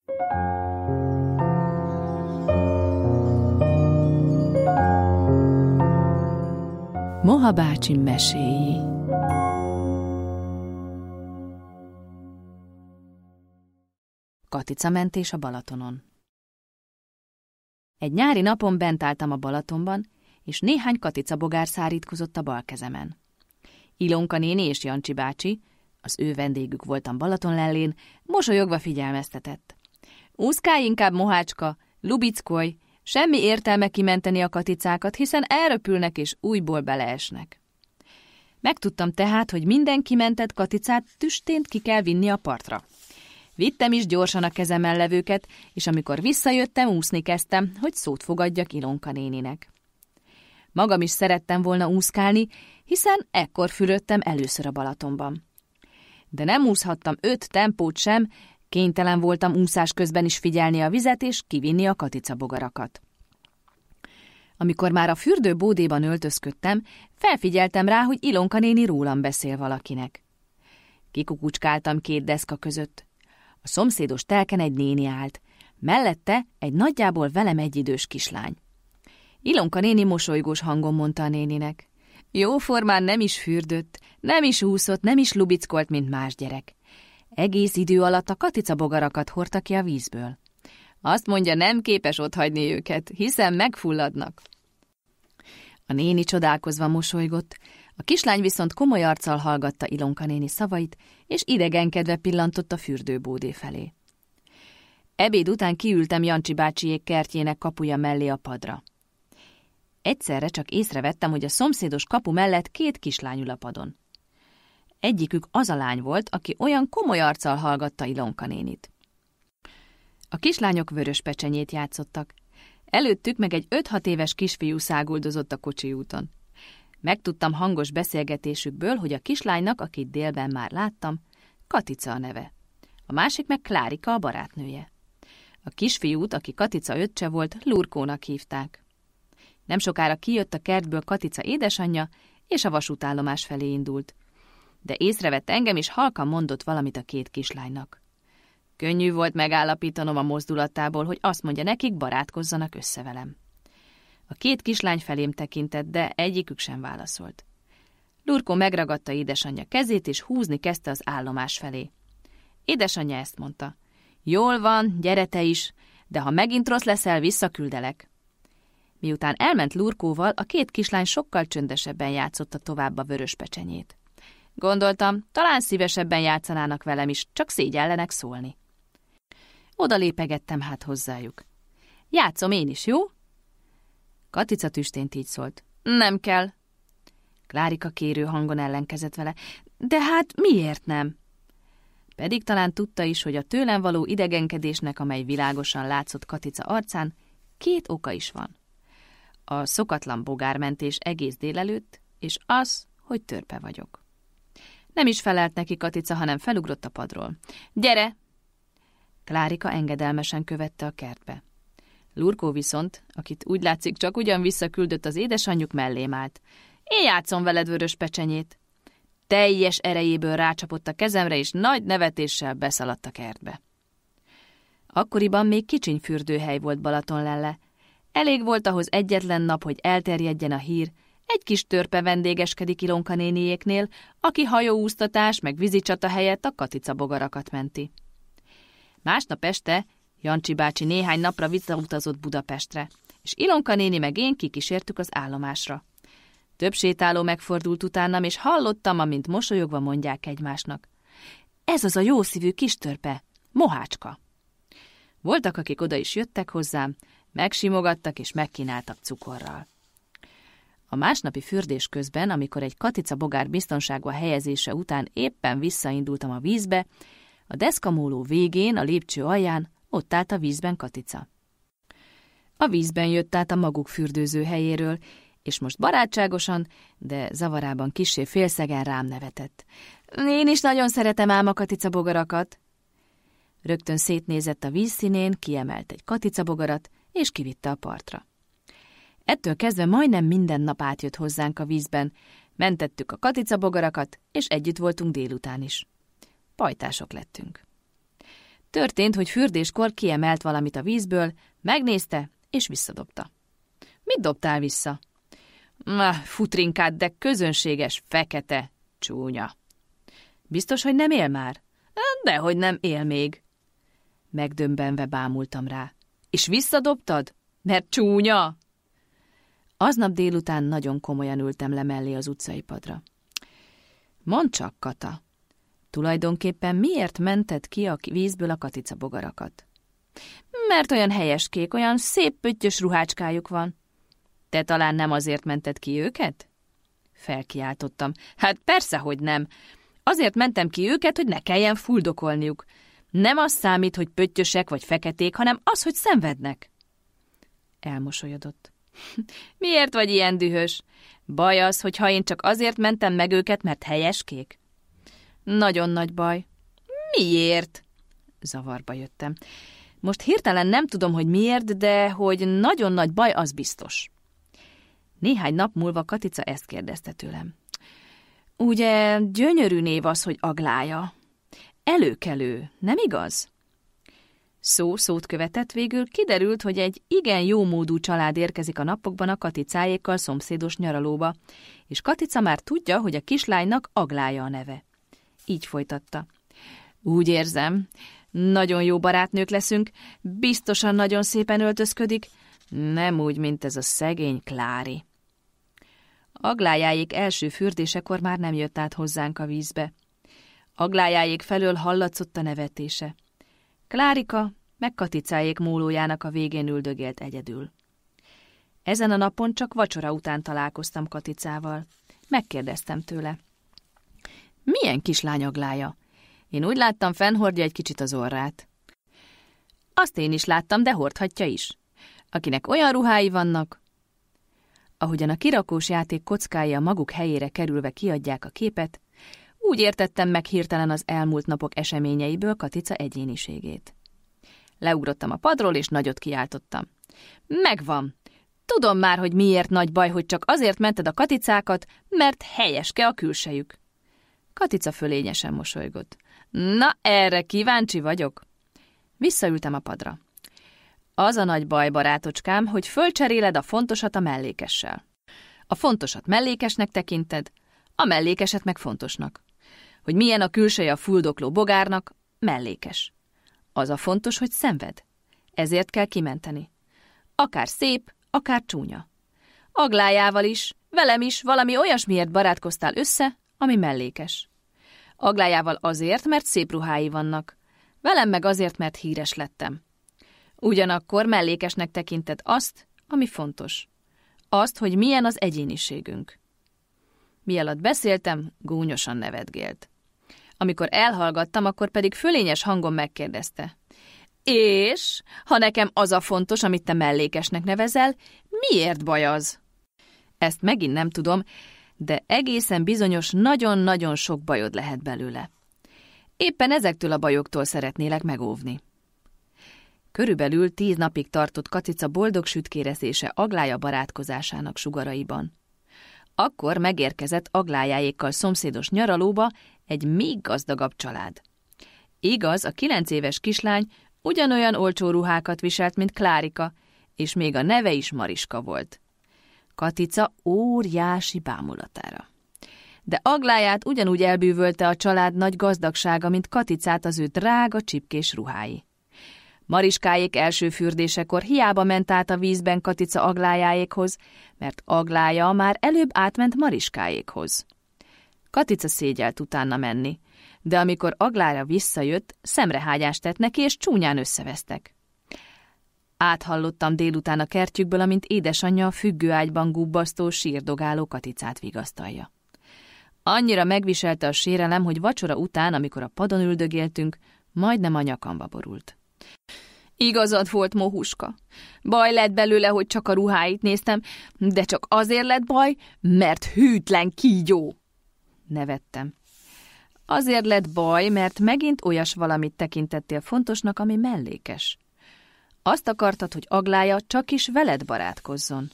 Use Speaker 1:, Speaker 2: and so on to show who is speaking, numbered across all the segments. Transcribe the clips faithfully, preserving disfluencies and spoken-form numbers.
Speaker 1: Moha bácsi meséi. Katicamentés a Balatonon. Egy nyári napon bent álltam a Balatonban, és néhány katicabogár szárítkozott a bal kezemen. Ilonka néni és Jancsi bácsi, az ő vendégük voltam Balatonlellén, mosolyogva figyelmeztetett. Úszkálj inkább, Mohácska, lubickolj, semmi értelme kimenteni a katicákat, hiszen elröpülnek és újból beleesnek. Megtudtam tehát, hogy minden kimentett katicát tüstént ki kell vinni a partra. Vittem is gyorsan a kezemen levőket, és amikor visszajöttem, úszni kezdtem, hogy szót fogadjak Ilonka néninek. Magam is szerettem volna úszkálni, hiszen ekkor fürödtem először a Balatonban. De nem úszhattam öt tempót sem, kénytelen voltam úszás közben is figyelni a vizet és kivinni a katicabogarakat. Amikor már a fürdőbódéban öltözködtem, felfigyeltem rá, hogy Ilonka néni rólam beszél valakinek. Kikukucskáltam két deszka között. A szomszédos telken egy néni állt, mellette egy nagyjából velem egyidős kislány. Ilonka néni mosolygós hangon mondta a néninek. Jóformán nem is fürdött, nem is úszott, nem is lubickolt, mint más gyerek. Egész idő alatt a katicabogarakat hordta ki a vízből. Azt mondja, nem képes otthagyni őket, hiszen megfulladnak. A néni csodálkozva mosolygott, a kislány viszont komoly arccal hallgatta Ilonka néni szavait, és idegenkedve pillantott a fürdőbódé felé. Ebéd után kiültem Jancsi bácsiék kertjének kapuja mellé a padra. Egyszerre csak észrevettem, hogy a szomszédos kapu mellett két kislány ül a padon. Egyikük az a lány volt, aki olyan komoly arccal hallgatta Ilonka nénit. A kislányok vörös pecsenyét játszottak. Előttük meg egy öt-hat éves kisfiú száguldozott a kocsi úton. Megtudtam hangos beszélgetésükből, hogy a kislánynak, akit délben már láttam, Katica a neve. A másik meg Klárika, a barátnője. A kisfiút, aki Katica öccse volt, Lurkónak hívták. Nem sokára kijött a kertből Katica édesanyja, és a vasútállomás felé indult. De észrevett engem, és halkan mondott valamit a két kislánynak. Könnyű volt megállapítanom a mozdulatából, hogy azt mondja nekik, barátkozzanak össze velem. A két kislány felém tekintett, de egyikük sem válaszolt. Lurkó megragadta édesanyja kezét, és húzni kezdte az állomás felé. Édesanyja ezt mondta. Jól van, gyere te is, de ha megint rossz leszel, visszaküldelek. Miután elment Lurkóval, a két kislány sokkal csöndesebben játszotta tovább a vörös pecsenyét. Gondoltam, talán szívesebben játszanának velem is, csak szégyellenek szólni. Oda lépegettem hát hozzájuk. Játszom én is, jó? Katica tüstént így szólt. Nem kell. Klárika kérő hangon ellenkezett vele. De hát miért nem? Pedig talán tudta is, hogy a tőlem való idegenkedésnek, amely világosan látszott Katica arcán, két oka is van. A szokatlan bogármentés egész délelőtt, és az, hogy törpe vagyok. Nem is felelt neki Katica, hanem felugrott a padról. Gyere! Klárika engedelmesen követte a kertbe. Lurkó viszont, akit úgy látszik csak ugyan visszaküldött az édesanyjuk, mellém állt. Én játszom veled vörös pecsenyét. Teljes erejéből rácsapott a kezemre, és nagy nevetéssel beszaladt a kertbe. Akkoriban még kicsiny fürdőhely volt Balatonlelle. Elég volt ahhoz egyetlen nap, hogy elterjedjen a hír, egy kis törpe vendégeskedik Ilonka néniéknél, aki hajóúsztatás meg vízicsata helyett a katicabogarakat menti. Másnap este Jancsi bácsi néhány napra visszautazott Budapestre, és Ilonka néni meg én kikísértük az állomásra. Több sétáló megfordult utánam, és hallottam, amint mosolyogva mondják egymásnak. Ez az a jószívű kis törpe, Mohácska. Voltak, akik oda is jöttek hozzám, megsimogattak és megkínáltak cukorral. A másnapi fürdés közben, amikor egy katicabogár biztonságba helyezése után éppen visszaindultam a vízbe, a deszkamóló végén, a lépcső alján ott állt a vízben Katica. A vízben jött át a maguk fürdőző helyéről, és most barátságosan, de zavarában kissé félszegen rám nevetett. Én is nagyon szeretem ám a katicabogarakat. Rögtön szétnézett a vízszínén, kiemelt egy katicabogarat, és kivitte a partra. Ettől kezdve majdnem minden nap átjött hozzánk a vízben, mentettük a katicabogarakat, és együtt voltunk délután is. Pajtások lettünk. Történt, hogy fürdéskor kiemelt valamit a vízből, megnézte, és visszadobta. Mit dobtál vissza? Ah, futrinkát, de közönséges, fekete, csúnya. Biztos, hogy nem él már? Dehogy nem él még. Megdöbbenve bámultam rá. És visszadobtad? Mert csúnya? Aznap délután nagyon komolyan ültem le mellé az utcai padra. Mondd csak, Kata, tulajdonképpen miért mented ki a vízből a katicabogarakat? Mert olyan helyeskék, olyan szép pöttyös ruhácskájuk van. Te talán nem azért mented ki őket? Felkiáltottam. Hát persze, hogy nem. Azért mentem ki őket, hogy ne kelljen fuldokolniuk. Nem az számít, hogy pöttyösek vagy feketék, hanem az, hogy szenvednek. Elmosolyodott. Miért vagy ilyen dühös? Baj az, hogy ha én csak azért mentem meg őket, mert helyeskék? Nagyon nagy baj. Miért? Zavarba jöttem. Most hirtelen nem tudom, hogy miért, de hogy nagyon nagy baj, az biztos. Néhány nap múlva Katica ezt kérdezte tőlem. Ugye gyönyörű név az, hogy Aglája. Előkelő, nem igaz? Szó szót követett, végül kiderült, hogy egy igen jómódú család érkezik a napokban a Katicáékkal szomszédos nyaralóba, és Katica már tudja, hogy a kislánynak Aglája a neve. Így folytatta. Úgy érzem, nagyon jó barátnők leszünk, biztosan nagyon szépen öltözködik, nem úgy, mint ez a szegény Klári. Aglájáék első fürdésekor már nem jött át hozzánk a vízbe. Aglájáék felől hallatszott a nevetése. Klárika meg Katicáék mólójának a végén üldögélt egyedül. Ezen a napon csak vacsora után találkoztam Katicával. Megkérdeztem tőle. Milyen kislány Aglája? Én úgy láttam, fennhordja egy kicsit az orrát. Azt én is láttam, de hordhatja is. Akinek olyan ruhái vannak... Ahogyan a kirakós játék kockái a maguk helyére kerülve kiadják a képet, úgy értettem meg hirtelen az elmúlt napok eseményeiből Katica egyéniségét. Leugrottam a padról, és nagyot kiáltottam. Megvan! Tudom már, hogy miért nagy baj, hogy csak azért mented a Katicákat, mert helyeske a külsejük. Katica fölényesen mosolygott. Na, erre kíváncsi vagyok. Visszaültem a padra. Az a nagy baj, barátocskám, hogy fölcseréled a fontosat a mellékessel. A fontosat mellékesnek tekinted, a mellékeset meg fontosnak. Hogy milyen a külseje a fuldokló bogárnak, mellékes. Az a fontos, hogy szenved. Ezért kell kimenteni. Akár szép, akár csúnya. Aglájával is, velem is valami olyasmiért barátkoztál össze, ami mellékes. Aglájával azért, mert szép ruhái vannak. Velem meg azért, mert híres lettem. Ugyanakkor mellékesnek tekinted azt, ami fontos. Azt, hogy milyen az egyéniségünk. Mielatt beszéltem, gúnyosan nevetgélt. Amikor elhallgattam, akkor pedig fölényes hangon megkérdezte. És, ha nekem az a fontos, amit te mellékesnek nevezel, miért baj az? Ezt megint nem tudom, de egészen bizonyos nagyon-nagyon sok bajod lehet belőle. Éppen ezektől a bajoktól szeretnélek megóvni. Körülbelül tíz napig tartott Katica boldog sütkérezése Aglája barátkozásának sugaraiban. Akkor megérkezett Aglájáékkal szomszédos nyaralóba egy még gazdagabb család. Igaz, a kilenc éves kislány ugyanolyan olcsó ruhákat viselt, mint Klárika, és még a neve is Mariska volt. Katica óriási bámulatára. De Agláját ugyanúgy elbűvölte a család nagy gazdagsága, mint Katicát az ő drága csipkés ruhái. Mariskáék első fürdésekor hiába ment át a vízben Katica Aglájáékhoz, mert Aglája már előbb átment Mariskáékhoz. Katica szégyelt utána menni, de amikor Aglája visszajött, szemrehágyást tett neki, és csúnyán összevesztek. Áthallottam délután a kertjükből, amint édesanyja a függőágyban gubbasztó, sírdogáló Katicát vigasztalja. Annyira megviselte a sérelem, hogy vacsora után, amikor a padon üldögéltünk, majdnem a nyakamba borult. Igazad volt, Mohuska. Baj lett belőle, hogy csak a ruháit néztem, de csak azért lett baj, mert hűtlen kígyó. Nevettem. Azért lett baj, mert megint olyas valamit tekintettél fontosnak, ami mellékes. Azt akartad, hogy Aglája csak is veled barátkozzon.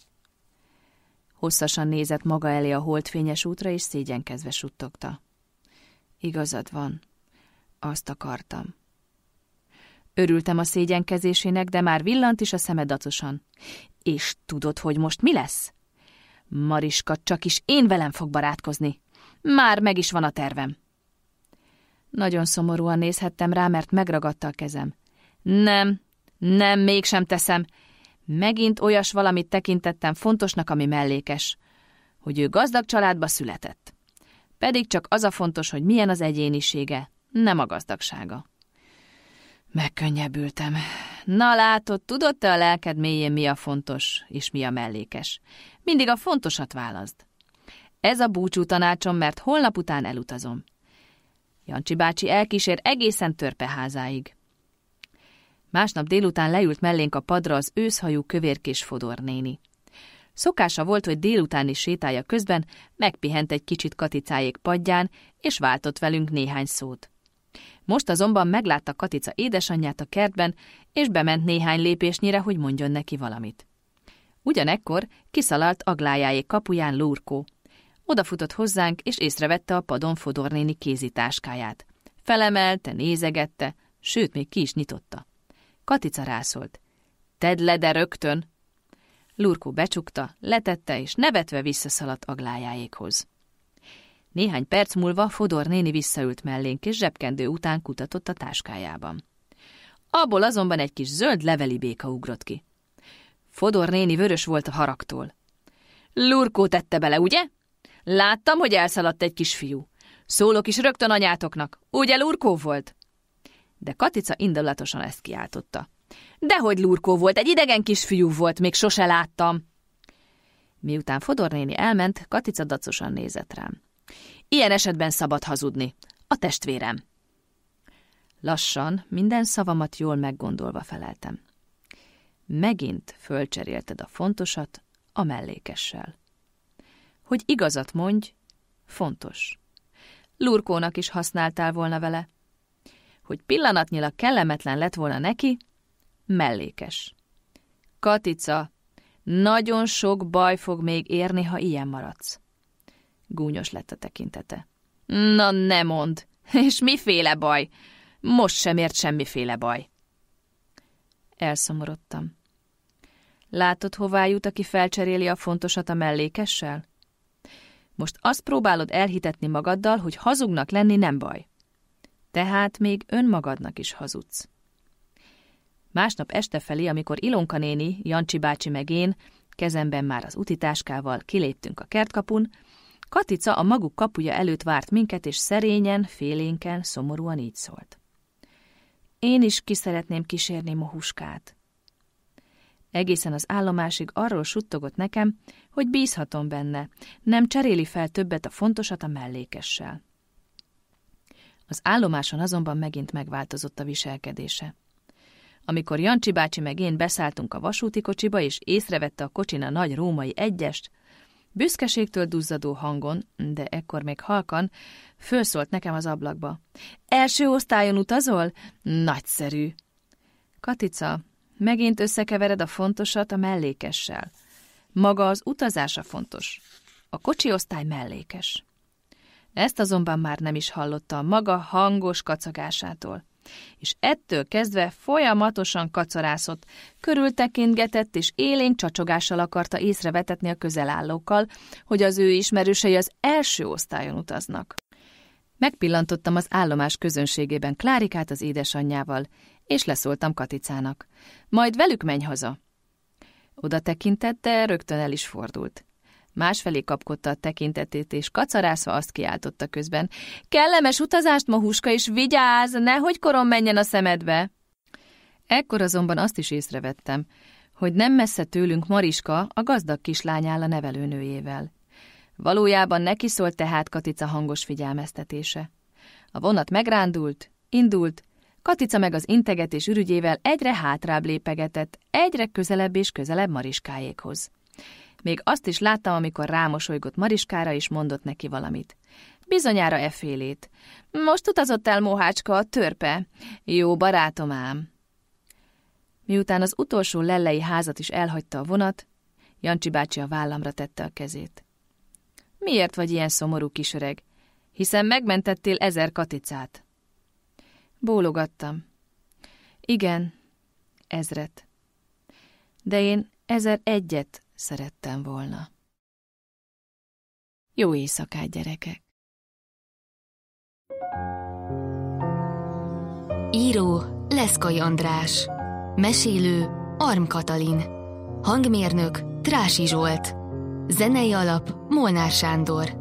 Speaker 1: Hosszasan nézett maga elé a holdfényes útra, és szégyenkezve suttogta. Igazad van. Azt akartam. Örültem a szégyenkezésének, de már villant is a szeme dacosan. És tudod, hogy most mi lesz? Mariska csak is én velem fog barátkozni. Már meg is van a tervem. Nagyon szomorúan nézhettem rá, mert megragadta a kezem. Nem, nem, mégsem teszem. Megint olyas valamit tekintettem fontosnak, ami mellékes. Hogy ő gazdag családba született. Pedig csak az a fontos, hogy milyen az egyénisége, nem a gazdagsága. Megkönnyebbültem. Na látod, tudod te a lelked mélyén mi a fontos, és mi a mellékes. Mindig a fontosat válaszd. Ez a búcsú tanácsom, mert holnap után elutazom. Jancsi bácsi elkísér egészen Törpeházáig. Másnap délután leült mellénk a padra az őszhajú kövérkés Fodor néni. Szokása volt, hogy délutáni sétája közben megpihent egy kicsit Katicáék padján, és váltott velünk néhány szót. Most azonban meglátta Katica édesanyját a kertben, és bement néhány lépésnyire, hogy mondjon neki valamit. Ugyanekkor kiszalalt Aglályáék kapuján Lurkó. Odafutott hozzánk, és észrevette a padon Fodor néni kézitáskáját. Felemelte, nézegette, sőt, még ki is nyitotta. Katica rászólt. Tedd le, de rögtön! Lurkó becsukta, letette, és nevetve visszaszaladt Aglályáékhoz. Néhány perc múlva Fodor néni visszaült mellénk, és zsebkendő után kutatott a táskájában. Abból azonban egy kis zöld leveli béka ugrott ki. Fodor néni vörös volt a haragtól. Lurkó tette bele, ugye? Láttam, hogy elszaladt egy kisfiú. Szólok is rögtön anyátoknak. Ugye Lurkó volt? De Katica indulatosan ezt kiáltotta. Dehogy Lurkó volt, egy idegen kisfiú volt, még sose láttam. Miután Fodor néni elment, Katica dacosan nézett rám. Ilyen esetben szabad hazudni. A testvérem. Lassan, minden szavamat jól meggondolva feleltem. Megint fölcserélted a fontosat a mellékessel. Hogy igazat mondj, fontos. Lurkónak is használtál volna vele. Hogy pillanatnyilag kellemetlen lett volna neki, mellékes. Katica, nagyon sok baj fog még érni, ha ilyen maradsz. Gúnyos lett a tekintete. Na, ne mondd! És miféle baj? Most sem ért semmiféle baj. Elszomorodtam. Látod, hová jut, aki felcseréli a fontosat a mellékessel? Most azt próbálod elhitetni magaddal, hogy hazugnak lenni nem baj. Tehát még önmagadnak is hazudsz. Másnap este felé, amikor Ilonka néni, Jancsi bácsi meg én, kezemben már az utitáskával kiléptünk a kertkapun, Katica a maguk kapuja előtt várt minket, és szerényen, félénken, szomorúan így szólt. Én is ki szeretném kísérni Mohuskát. Egészen az állomásig arról suttogott nekem, hogy bízhatom benne, nem cseréli fel többet a fontosat a mellékessel. Az állomáson azonban megint megváltozott a viselkedése. Amikor Jancsi bácsi meg én beszálltunk a vasúti kocsiba, és észrevette a kocsin a nagy római egyest, büszkeségtől duzzadó hangon, de ekkor még halkan, fölszólt nekem az ablakba. Első osztályon utazol? Nagyszerű! Katica, megint összekevered a fontosat a mellékessel. Maga az utazása fontos. A kocsi osztály mellékes. Ezt azonban már nem is hallotta a maga hangos kacagásától. És ettől kezdve folyamatosan kacarászott, körültekintgetett és élénk csacsogással akarta észrevetetni a közelállókkal, hogy az ő ismerősei az első osztályon utaznak. Megpillantottam az állomás közönségében Klárikát az édesanyjával, és leszóltam Katicának. Majd velük menj haza. Oda tekintett, de rögtön el is fordult. Másfelé kapkodta a tekintetét, és kacarászva azt kiáltotta közben. Kellemes utazást, Mohuska, és vigyázz, nehogy korom menjen a szemedbe! Ekkor azonban azt is észrevettem, hogy nem messze tőlünk Mariska, a gazdag kislány áll a nevelőnőjével. Valójában neki szólt tehát Katica hangos figyelmeztetése. A vonat megrándult, indult, Katica meg az integetés ürügyével egyre hátrább lépegetett, egyre közelebb és közelebb Mariskáékhoz. Még azt is láttam, amikor rámosolygott Mariskára, és mondott neki valamit. Bizonyára effélét. Most utazott el Mohácska, a törpe. Jó barátom ám. Miután az utolsó lellei házat is elhagyta a vonat, Jancsi bácsi a vállamra tette a kezét. Miért vagy ilyen szomorú, kisöreg? Hiszen megmentettél ezer Katicát. Bólogattam. Igen, ezret. De én ezer egyet szerettem volna. Jó éjszakát, gyerekek!
Speaker 2: Író Leszkai András. Mesélő Arm Katalin. Hangmérnök Trási Zsolt. Zenei alap Molnár Sándor.